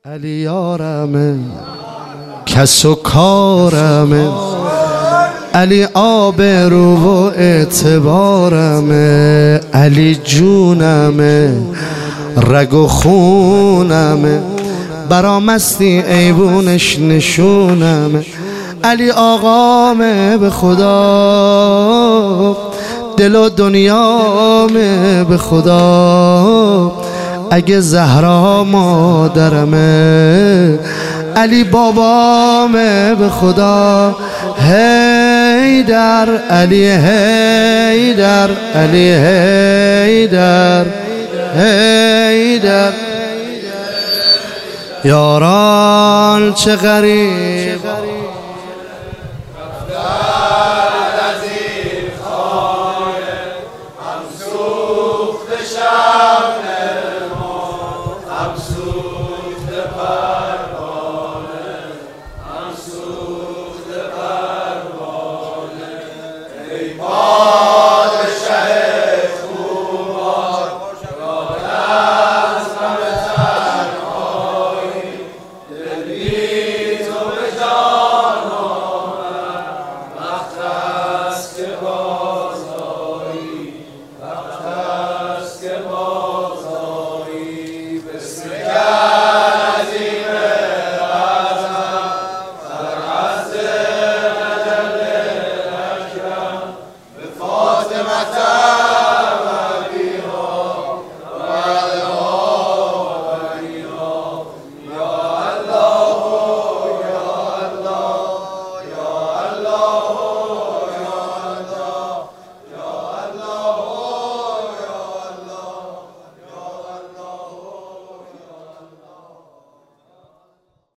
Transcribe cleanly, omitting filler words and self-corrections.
علی یارمه کس و کارمه، علی آبرو و اعتبارمه، علی جونمه رگ و خونمه، برا مستی ایوونش نشونمه. علی آقامه به خدا، دل و دنیامه به خدا، اگه زهرا مادرمه. علی بابامه به خدا، حیدر علی حیدر علی حیدر حیدر. یاران چه غریب